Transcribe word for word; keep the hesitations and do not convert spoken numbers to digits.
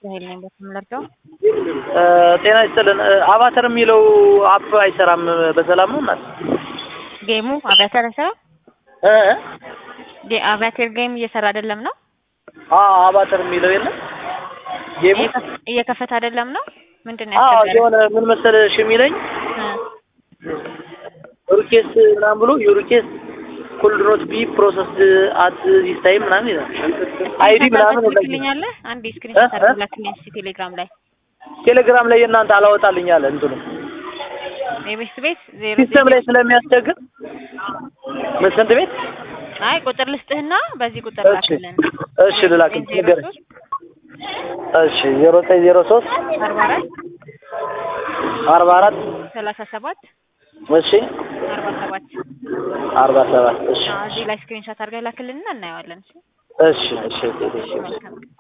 ኃይል ነኝ በተመለከተው ጤና ይስጥልን አቫተር የሚለው አፕ አይሰራም በሰላም ነው እናት ጌሙ አቫተር ሰራ እ ዲ አቫተር ጌም እየሰራ አይደለም ነው አዎ አቫተር የሚለው የለም ጌሙ እየከፈተ አይደለም ነው ምንድነው አዎ ያስቸገረው የሆነ ምን መሰለሽ የሚለኝ ሩኬስ ምናምን ብሎ ዩሩኬስ could not be processed at this time ምናምን ይላል አይዲ ምናምን ልክልኛለ አንድ ስክሪንሾት አድርግላችሁ ቴሌግራም ላይ ቴሌግራም ላይ እናንተ አላወጣልኝ አለ እንትኑ ኤምኤስ ቤት ዜሮ ሲስተም ላይ ስለሚያስቸግር መስንት ቤት አይ ቁጥር ልስጥህና በዚህ ቁጥር ላክልን እሺ ልላክልኝ ነገር እሺ ዜሮ ዘጠኝ ዜሮ ሶስት አርባ አራት አርባ አራት ሰላሳ ሰባት እሺ አርባ ሰባት አርባ ሰባት እሺ እዚህ ላይ ስክሪንሾት አድርገህ ላክልንና እናየዋለን እሺ እሺ እሺ